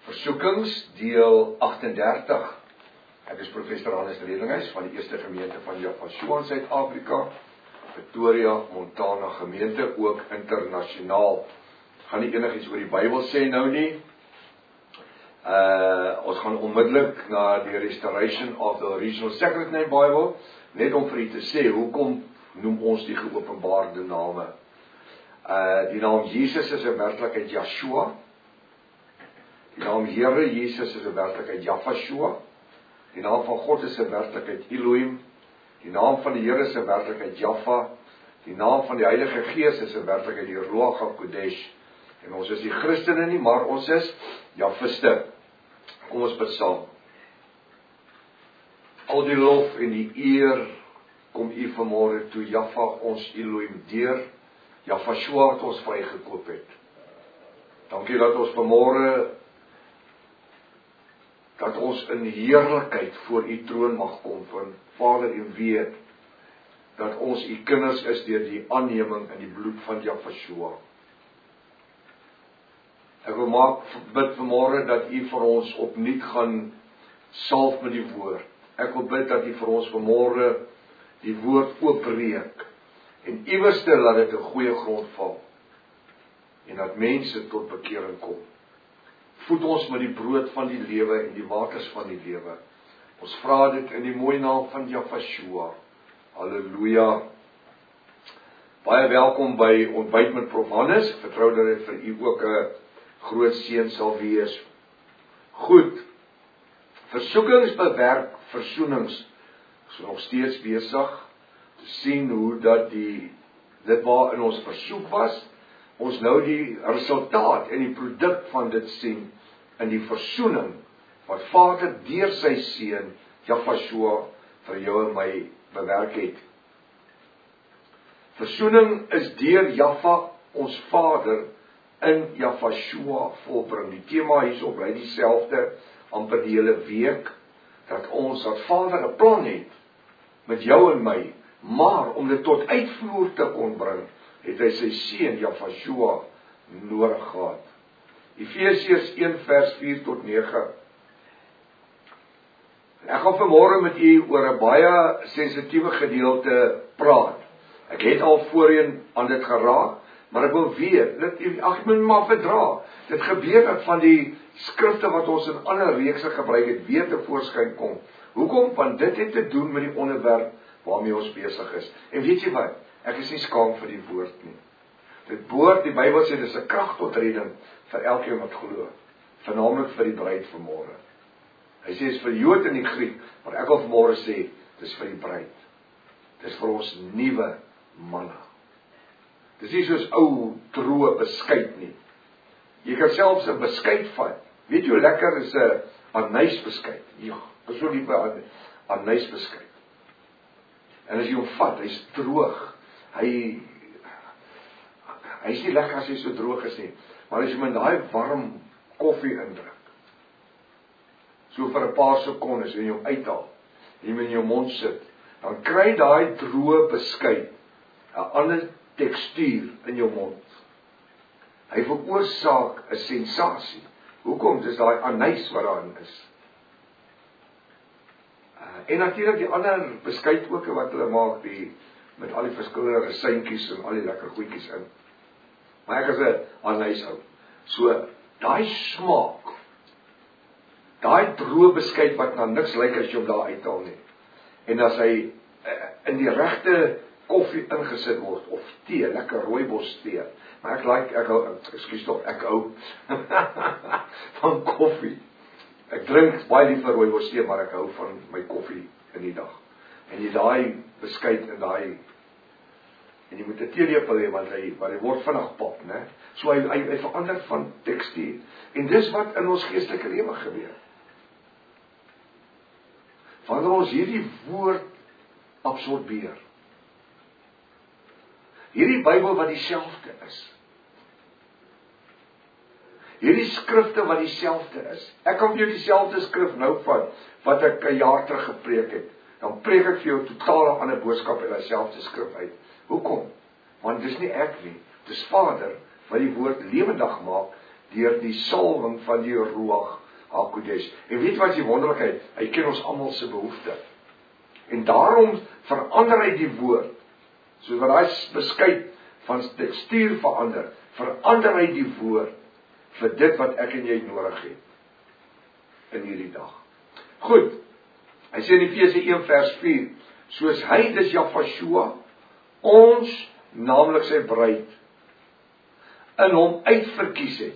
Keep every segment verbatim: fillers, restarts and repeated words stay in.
Versoekings, deel agt en dertig. Ek is professor Hannes Redinghuis van die eerste gemeente van Javashoa in Suid-Afrika, Pretoria, Montana gemeente, ook internasionaal. Gaan nie enigiets oor die Bybel sê nou nie. Uh, ons gaan onmiddellik na die Restoration of the Original Sacred Name Bible, net om vir u te sê, hoekom noem ons die geopenbaarde name. Uh, die naam Jesus is 'n werklikheid Yeshua. Die naam Here Jesus is 'n werklikheid Javashoa. Die naam van God is 'n werklikheid Elohim. Die naam van die Here is 'n werklikheid Jaffa. Die naam van die Heilige Gees is 'n werklikheid die Ruach HaKodesh. En ons is die Christene nie, maar ons is Javiste. Kom ons bid saam. Al die lof en die eer kom u vanmôre toe, Jaffa, ons Elohim, deur Javashoa wat ons vrygekoop het. Dankie dat ons vanmôre dat ons in heerlikheid voor u troon mag kom, van Vader, u weet dat ons u kinders is deur die aanneming in die bloed van Javashoa. Ek wil maak bid vanmôre dat u vir ons opnuut gaan salf met die woord. Ek wil bid dat u vir ons vanmôre die woord oopbreek en iewerste laat dit 'n goeie grond val en dat mense tot bekering kom. Voed ons met die brood van die lewe en die waters van die lewe. Ons vra dit in die mooi naam van Javashoa. Halleluja. Baie welkom by Ontbyt met Prof Hannes. Ek vertrou dat dit vir u ook 'n groot seën sal wees. Goed. Versoekings bewerk versoenings. Ons is nog steeds besig te sien hoe dat die dit waar in ons versoek was, ons nou die resultaat en die produk van dit sien in die versoening wat Vader deur sy seun Javashoa vir jou en my bewerk het. Versoening is deur Jaffa, ons Vader, in Javashoa volbring. Die tema hierso bly dieselfde amper die hele week, dat ons dat Vader 'n plan het met jou en my, maar om dit tot uitvoer te kon bring, het hy sy seun Javashoa nodig gehad. Efesiërs een vers vier tot nege. Ek gaan vanmôre met u oor 'n baie sensitiewe gedeelte praat. Ek het al voorheen aan dit geraak, maar ek wil weer, dit ag moet maar verdra. Dit gebeur dat van die skrifte wat ons in ander reekse gebruik het, weer te voorskyn kom. Hoekom? Want dit het te doen met die onderwerp waarmee ons besig is. En weet jy wat? Ek is nie skaam vir die woord nie. Dit behoort, die Bybel sê, dis 'n krag tot redding vir elkeen wat glo, vernaamlik vir die bruid vanmôre. Hy sê dis vir die Jood en die Griek, maar ek wil vanmôre sê, dis vir die bruid. Dis vir ons nuwe manne. Dis nie soos ou droë beskuit nie. Jy kan selfs 'n beskuit vat. Weet jy hoe lekker is 'n anysbeskuit? Ja, ek is so lief vir anysbeskuit. En as jy hom vat, hy's droog. Hy hy is nie lekker as hy so droog is nie. Maar as jy hom in daai warm koffie indruk, so vir 'n paar sekondes en jy hom uithaal, en jy hom in jou mond sit, dan kry daai droë beskuit 'n ander tekstuur in jou mond. Hy veroorsaak 'n sensasie. Hoekom? Dis daai anys wat daarin is. Uh, en natuurlik die ander beskuit ook wat hulle maak, die met al die verskillende resyntjies en al die lekker goedjies in. Maar ek is 'n anys ou. So daai smaak, daai droë beskuit wat na niks lyk as jy hom daar uithaal nie. En as hy uh, in die regte koffie ingesit word, of tee, lekker rooibos tee. Maar ek like, ek hou, ekskuus tog, ek hou van koffie. Ek drink baie liever rooibos tee, maar ek hou van my koffie in die dag. En jy daai beskuit in daai, en jy moet 'n teelepel hê, want hy, want hy word vinnig pap, né? So hy, hy, hy verander van tekstuur. En dis wat in ons geestelike lewe gebeur. Wanneer ons hierdie woord absorbeer, hierdie Bybel wat dieselfde is, hierdie skrifte wat dieselfde is, ek kan vir jou dieselfde skrif nou vat, wat ek 'n jaar terug gepreek het, dan preek ek vir jou 'n totaal ander boodskap uit dieselfde skrif uit. Hoekom? Want dis nie ek nie, dis Vader wat die woord lewendig maak deur die salwing van die Ruach HaKodesh. En weet wat die wonderlikheid? Hy ken ons almal se behoeftes. En daarom verander hy die woord, soos wat hy beskuit van tekstuur verander, verander hy die woord vir dit wat ek en jy nodig het in hierdie dag. Goed, hy sê in Efese een vers vier, soos hy, dis Jahweh, ons, naamlik sy bruid, in hom uitverkies het.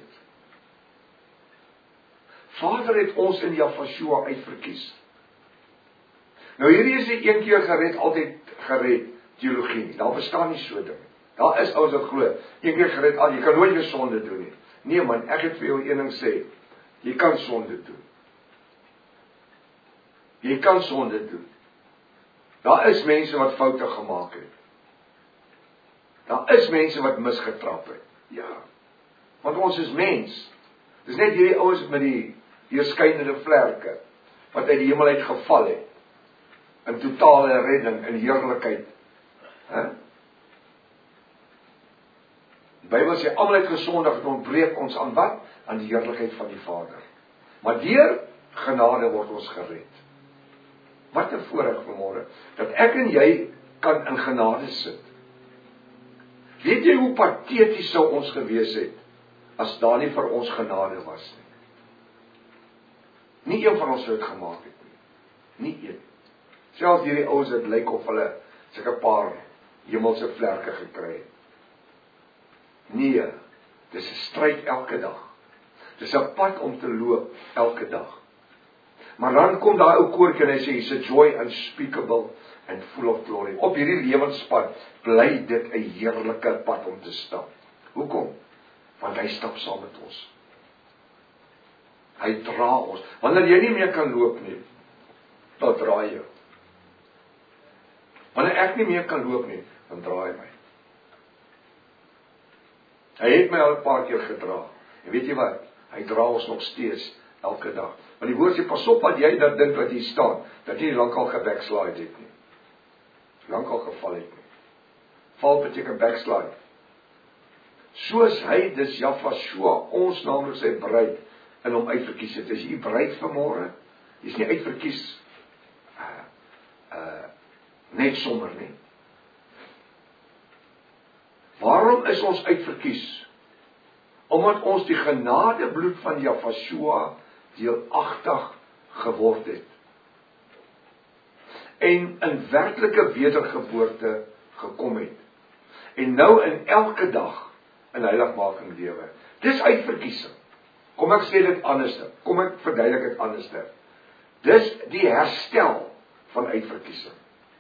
Vader het ons in Jahweh uitverkies. Nou hierdie is nie een keer gered, altyd gered teologie nie. Daar bestaan nie so ding. Daar is ouens wat glo, een keer gered, al jy kan nooit weer sonde doen nie. Nee man, ek het vir jou een ding sê, jy kan sonde doen. Jy kan sonde doen. Daar is mense wat foute gemaak het. Daar is mense wat misgetrap het. Ja. Want ons is mens. Dis net hierdie ouens met die deurskynende vlerke wat uit die hemel uit geval het. In totale redding, in heerlikheid. Hè? Die Bybel sê almal het gesondig en ontbreek ons aan wat? Aan die heerlikheid van die Vader. Maar deur genade word ons gered. Wat 'n voorreg vanmôre dat ek en jy kan in genade sit. Weet jy hoe pateties sou ons gewees het as daar nie vir ons genade was nie? Nie een van ons sou dit gemaak het nie. Nie een. Selfs hierdie ouens het lyk of hulle sulke paar hemelse vlerke gekry het. Nee, dis 'n stryd elke dag. Dis 'n pad om te loop elke dag. Maar dan kom daai ou koortjie en hy sê, it's a joy unspeakable and full of glory. Op hierdie lewenspad bly dit 'n heerlike pad om te stap. Hoekom? Want hy stap saam met ons. Hy dra ons. Wanneer jy nie meer kan loop nie, dan draai jy. Wanneer ek nie meer kan loop nie, dan draai hy my. Hy het my al 'n paar keer gedra. En weet jy wat? Hy dra ons nog steeds elke dag. Want die woord sê, pas op wat jy dat dink wat hier staan, dat jy lankal gebackslide het nie. Lankal geval het nie. Val beteken backslide. Soos hy, dis Jahweh, ons naamlik sy bruid, in hom uitverkies het. Is jy bruid vanmôre? Jy is nie uitverkies uh, uh, net sommer nie. Waarom is ons uitverkies? Omdat ons die genadebloed van Jahweh deelagtig geword het. En in werklike wedergeboorte gekom het. En nou in elke dag in heiligmaking lewe. Dis uitverkiesing. Kom ek sê dit anderste. Kom ek verduidelik dit anderste. Dis die herstel van uitverkiesing.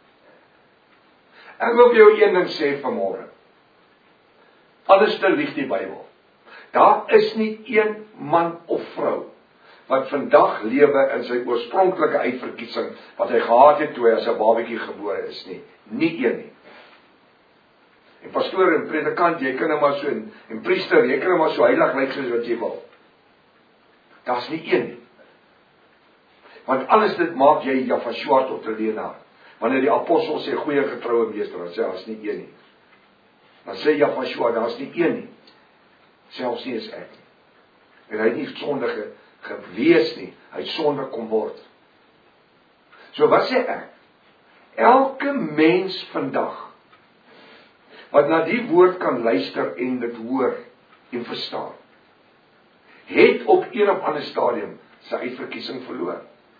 Ek wil vir jou een ding sê vanmôre. Anderste lieg die Bybel. Daar is nie een man of vrou wat vandag lewe in sy oorspronklike uitverkiesing wat hy gehad het toe hy as 'n babatjie gebore is nie. Nie een nie. En pastoor en predikant, jy kan nou maar so en, en priester, jy kan nou maar so heilig lyk soos wat jy wil. Daar's nie een nie. Want alles dit maak jy Jahweh tot 'n leenaar. Wanneer die apostel sê goeie getroue meester, dan sê hy daar's nie een nie. Dan sê Jahweh, daar's nie een nie. Selfs nie is ek nie. En hy het nie sondige gewees nie, hy het sonde kom word. So wat sê ek? Elke mens vandag, wat na die woord kan luister en dit hoor en verstaan, het op een of ander stadium sy uitverkiesing verloor.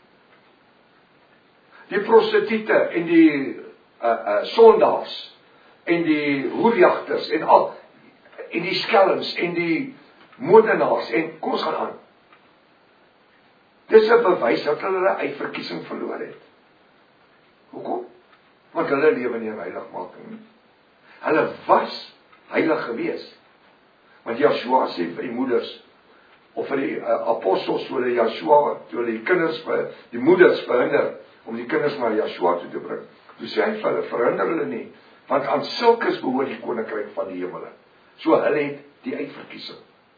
Die prostituie en die uh, uh, sondaars en die hoerjagters en al en die skelms en die moordenaars en kom ons gaan aan. Dis 'n bewys dat hulle hulle uitverkiesing verloor het. Hoekom? Want hulle lewe nie in heiligmaking nie. Hulle was heilig gewees. Want Joshua sê vir die moeders of vir die uh, apostels toe hulle Joshua, toe hulle die kinders vir die moeders verhinder om die kinders na Joshua toe te bring. Toe sê hy vir hulle, verhinder hulle nie, want aan sulkes behoort die koninkryk van die hemele. So hulle het die uitverkiesing.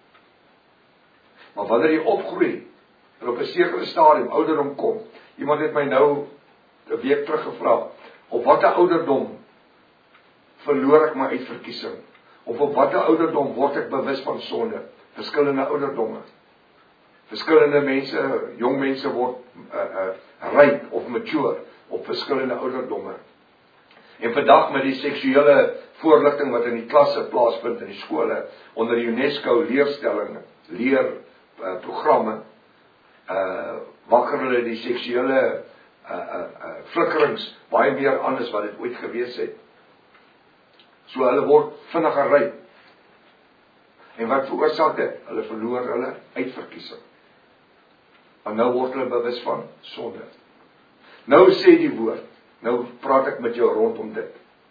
Maar wanneer jy opgroei en op 'n sekere stadium ouderdom kom, iemand het my nou 'n week terug gevra, op watter ouderdom verloor ek my uitverkiesing? Of op watter ouderdom word ek bewus van sonde? verskillende ouderdomme. Verskillende mense, jong mense word uh, uh, ryp of mature op verskillende ouderdomme. En vandag met die seksuele voorligting wat in die klasse plaasvind in die skole, onder die UNESCO leerstelling, leer uh, programme, uh, wakker hulle die seksuele uh, uh, uh, flikkerings baie meer aan as wat dit ooit gewees het. So hulle word vinniger ryp. En wat veroorsaak dit? Hulle verloor hulle uitverkiesing. En nou word hulle bewus van sonde. Nou sê die woord, nou praat ek met jou rondom dit.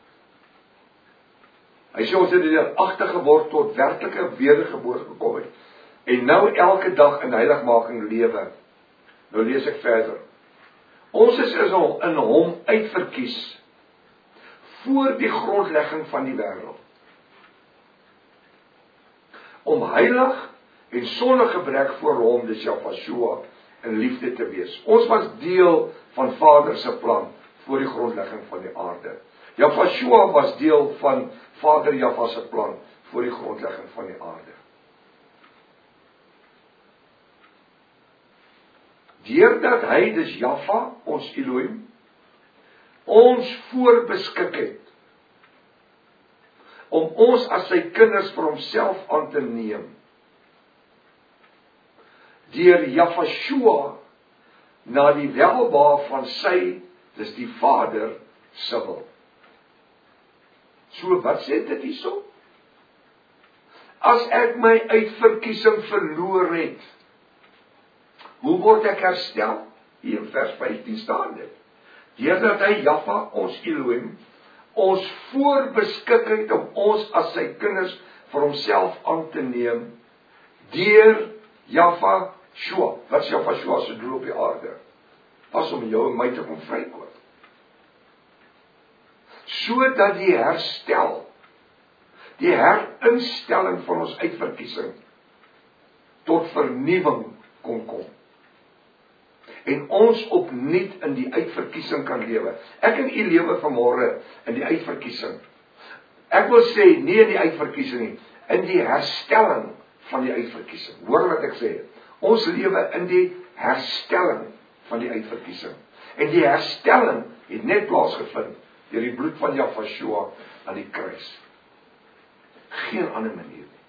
Hy sê ons het deelagtig geword tot werklike wedergeboorte gekom het. En nou elke dag in heiligmaking lewe. Nou lees ek verder. Ons is al in hom uitverkies voor die grondlegging van die wêreld. Om heilig en sonder gebrek voor hom, dis Jahweh, in liefde te wees. Ons was deel van Vader se plan voor die grondlegging van die aarde. Jahweh was deel van Vader Jahweh se plan voor die grondlegging van die aarde. Deurdat hy, dis Jahweh, ons Elohim, ons voorbeskik het, om ons as sy kinders vir homself aan te neem, deur Jahweh na die welbehae van sy, dis die Vader, se wil. So, wat sê dit hierso? As ek my uitverkiesing verloor het, hoe word ek herstel? Hier in vers vyftien staan dit. Deurdat hy, Jahweh, ons Elohim, ons voorbeskik het om ons as sy kinders vir homself aan te neem, deur Jahweh, wat is Jahweh se doel op die aarde? Was om jou en my te kom vrykoop. Sodat die herstel, die herinstelling van ons uitverkiesing, tot vernuwing kon kom. En ons opnuut in die uitverkiesing kan lewe. Ek en u lewe vanmôre in die uitverkiesing. Ek wil sê, nie in die uitverkiesing nie, in die herstelling van die uitverkiesing. Hoor wat ek sê. Ons lewe in die herstelling van die uitverkiesing. En die herstelling het net plaasgevind deur die bloed van Jahweh aan die kruis. Geen ander manier nie.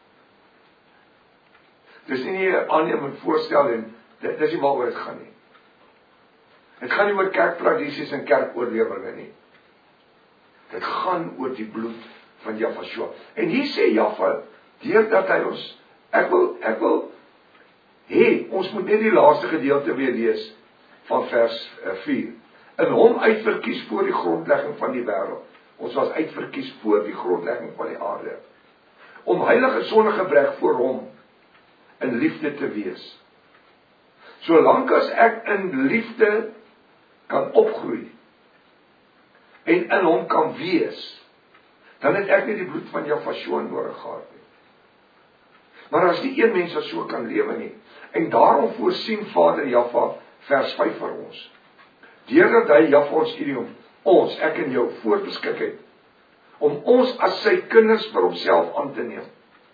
Dis nie 'n aannemend voorstel en dit is nie waaroor dit gaan nie. Dit gaan nie oor kerktradisies en kerkoorleweringe nie. Dit gaan oor die bloed van Jahweh. En hier sê Jahweh, deurdat hy ons, ek wil, ek wil, hé, ons moet net die laaste gedeelte weer lees, van vers vier. In hom uitverkies voor die grondlegging van die wêreld. Ons was uitverkies voor die grondlegging van die aarde. Om heilig en sonder gebrek voor hom in liefde te wees. Solank as ek in liefde kan opgroei en in hom kan wees, dan het ek nie die bloed van Jahweh nodig gehad nie. Maar as die een mens wat so kan lewe nie, en daarom voorsien Vader Jahweh, vers vyf vir ons, deurdat hy Jahweh ons Elohim, ons, ek en jou, voorbeskik het, om ons as sy kinders vir homself aan te neem,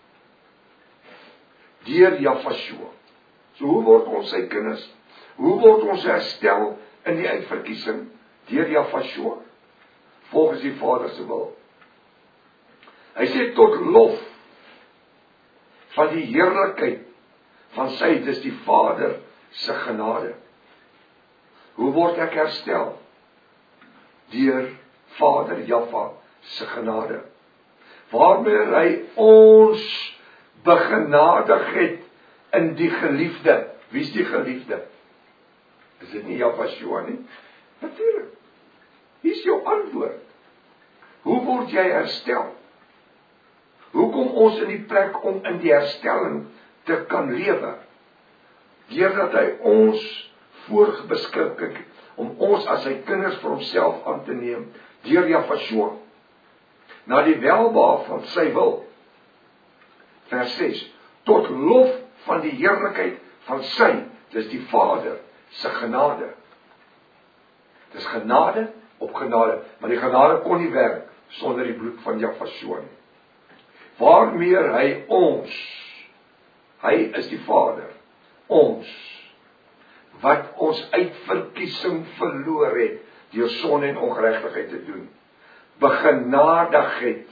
deur Jahweh. So hoe word ons sy kinders? Hoe word ons herstel in die uitverkiesing? Deur Jahweh, volgens die Vader se wil. Hy sê tot lof van die heerlikheid van sy, dis die Vader se genade. Hoe word ek herstel? Deur Vader Jahweh se genade. Waarmee hy ons begenadig het in die geliefde. Wie is die geliefde? Is dit nie Jahweh nie? Natuurlik. Hier is jou antwoord. Hoe word jy herstel? Hoe kom ons in die plek om in die herstelling te kan lewe? Deurdat hy ons voorbeskik het om ons as sy kinders vir homself aan te neem, deur Jahweh, na die welbehae van sy wil. Vers ses, tot lof van die heerlikheid van sy, dis die Vader se genade. Dis genade op genade, maar die genade kon nie werk sonder die bloed van Jahweh nie. Waarmee hy ons Hy is die Vader. Ons, wat ons uitverkiesing verloor het, deur sonde en ongeregtigheid te doen, begenadig het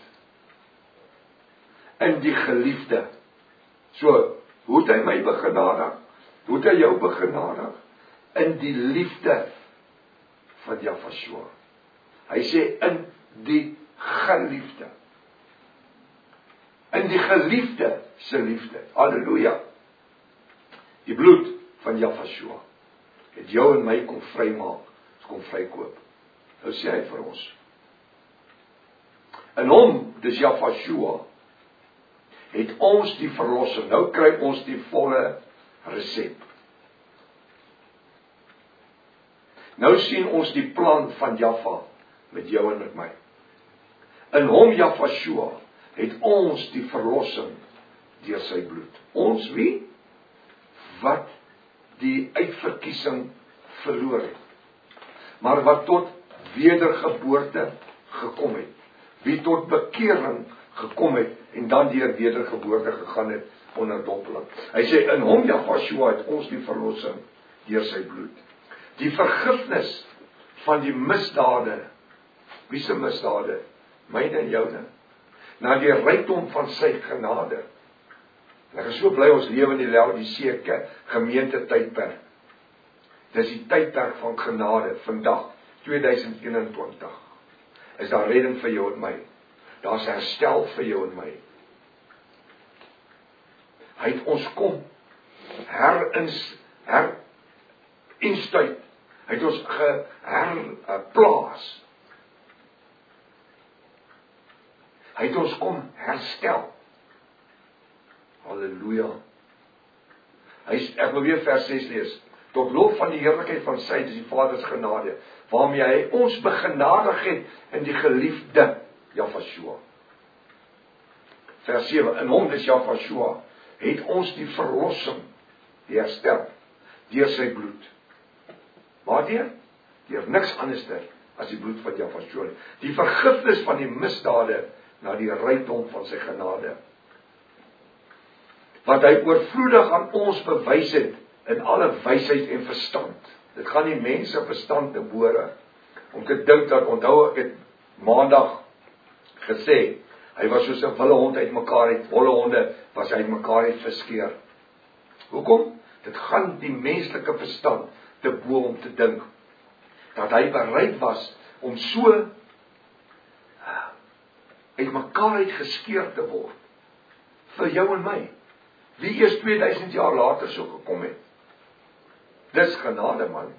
in die geliefde. So, hoe het hy my begenadig? Hoe het hy jou begenadig? In die liefde van Jahweh. Hy sê in die geliefde. In die geliefde se liefde. Halleluja. Die bloed van Jahweh het jou en my kom vrymaak, kom vrykoop. Nou sê hy vir ons. In hom, dis Jahweh, het ons die verlossing. Nou kry ons die volle resep. Nou sien ons die plan van Jahwe met jou en met my. In hom, Jahweh, het ons die verlossing deur sy bloed. Ons wie? Wat die uitverkiesing verloor het. Maar wat tot wedergeboorte gekom het. Wie tot bekering gekom het en dan deur wedergeboorte gegaan het onder dompeling. Hy sê in hom, Jahweh, het ons die verlossing deur sy bloed. Die vergifnis van die misdade. Wie se misdade? Myne en joune. Na die rykdom van sy genade. Ek is so bly ons lewe in die Laodisee gemeente tydperk. Dis die tydperk van genade vandag, tweeduisend eenentwintig. Is daar redding vir jou en my? Daar's herstel vir jou en my. Hy het ons kom herins herinstuit. Hy het ons geherplaas. Hy het ons kom herstel. Halleluja. Hy ek wil weer vers ses lees. Tot lof van die heerlikheid van sy, dis die Vader se genade, waarmee hy ons begenadig het in die geliefde Jahweh. Vers sewe, in hom, dis Jahweh, het ons die verlossing, die herstel, deur sy bloed. Waardeur? Deur niks anderster as die bloed van Jahweh. Die vergifnis van die misdade na die rykdom van sy genade. Wat hy oorvloedig aan ons bewys het in alle wysheid en verstand. Dit gaan nie mense verstand te boore om te dink dat, onthou ek het maandag gesê, hy was soos 'n wille hond uit mekaar uit, wolle honde was hy uit mekaar uit verskeur. Hoekom? Dit gaan die menslike verstand te bo om te dink dat hy bereid was om so uit mekaar uit geskeur te word vir jou en my. Wie eers tweeduisend jaar later so gekom het. Dis genade, man.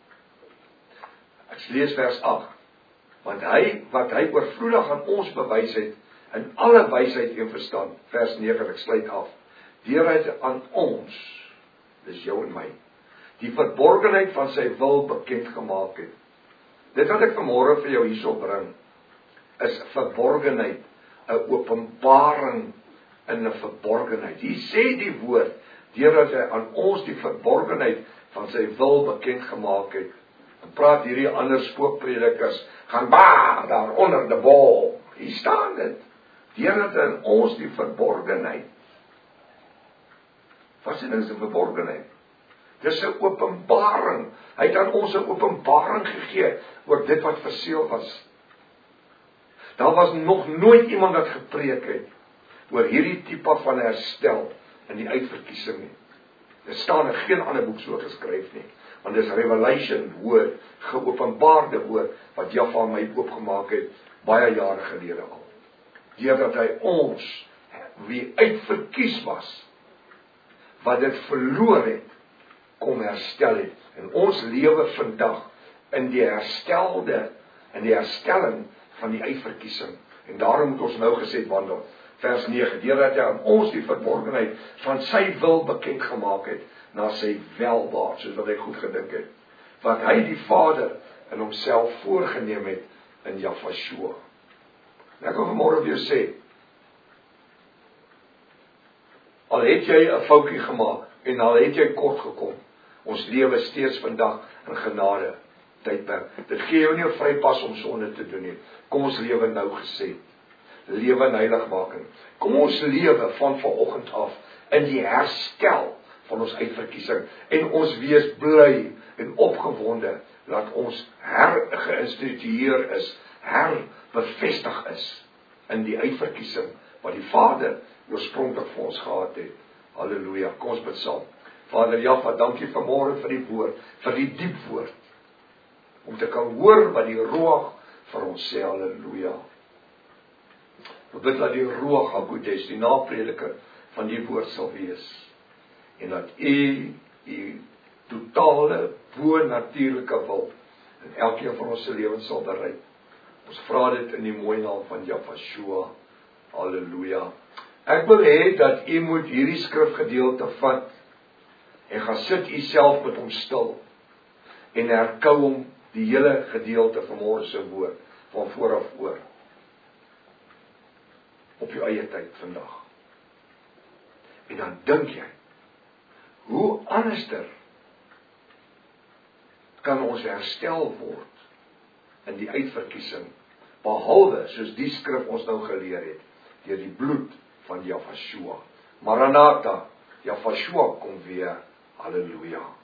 Ek lees vers agt. Want hy, wat hy oorvloedig aan ons bewys het, in alle wysheid en verstand, vers nege, ek sluit af, deur hy aan ons, dis jou en my, die verborgenheid van sy wil bekend gemaak het. Dit wat ek vanmôre vir jou hierso bring, is verborgenheid, 'n openbaring in 'n verborgenheid. Hier sê die woord, deurdat hy aan ons die verborgenheid van sy wil bekend gemaak het. En praat hierdie ander spookpredikers, gaan baar daar onder die bol. Hier staan dit. Deurdat hy aan ons die verborgenheid. Wat is dit 'n verborgenheid? Dis 'n openbaring. Hy het aan ons 'n openbaring gegee oor dit wat verseël was. Daar was nog nooit iemand wat gepreek het oor hierdie tipe van herstel in die uitverkiesing nie. Dit staan in geen ander boek so geskryf nie, want dis revelation woord, geopenbaarde woord wat Jahwe aan my oopgemaak het baie jare gelede al. Deurdat hy ons wie uitverkies was, wat dit verloor het, kom herstel het. En ons lewe vandag in die herstelde, in die herstelling van die uitverkiesing. En daarom moet ons nou gesê wandel. Vers nege, deurdat hy aan ons die verborgenheid van sy wil bekend gemaak het, na sy welbaar, soos wat hy goed gedink het, wat hy die Vader in homself voorgeneem het in Jahweh. Ek wil vanmôre vir jou sê, al het jy 'n foutjie gemaak, en al het jy kort gekom, ons lewe steeds vandag in genade tydperk. Dit gee jou nie 'n vrypas om sonde te doen nie. Kom ons lewe nou gesê. Lewe in heiligmaking. Kom ons lewe van vanoggend af in die herstel van ons uitverkiesing. En ons wees bly en opgewonde dat ons hergeïnstitueer is, herbevestig is in die uitverkiesing wat die Vader oorspronklik vir ons gehad het. Halleluja, kom ons bid saam. Vader Jahwe, dankie vanmôre vir die woord, vir die diep woord, om te kan hoor wat die Ruach vir ons sê. Halleluja. Ek bid dat die Ruach HaKodesh, die naprediker van die woord sal wees, en dat U, U totale, bo-natuurlike wil in elkeen van ons se lewens sal bereik. Ons vra dit in die mooi naam van Yahshua. Halleluja. Ek wil hê dat U moet hierdie skrifgedeelte vat en gaan sit U self met hom stil en herkou hom die hele gedeelte van môre se woord van vooraf oor op jou eie tyd vandag. En dan dink jy, hoe anderster kan ons herstel word in die uitverkiesing, behalwe soos die skrif ons nou geleer het, deur die bloed van Yahshua. Maranatha, Yahshua kom weer. Halleluja.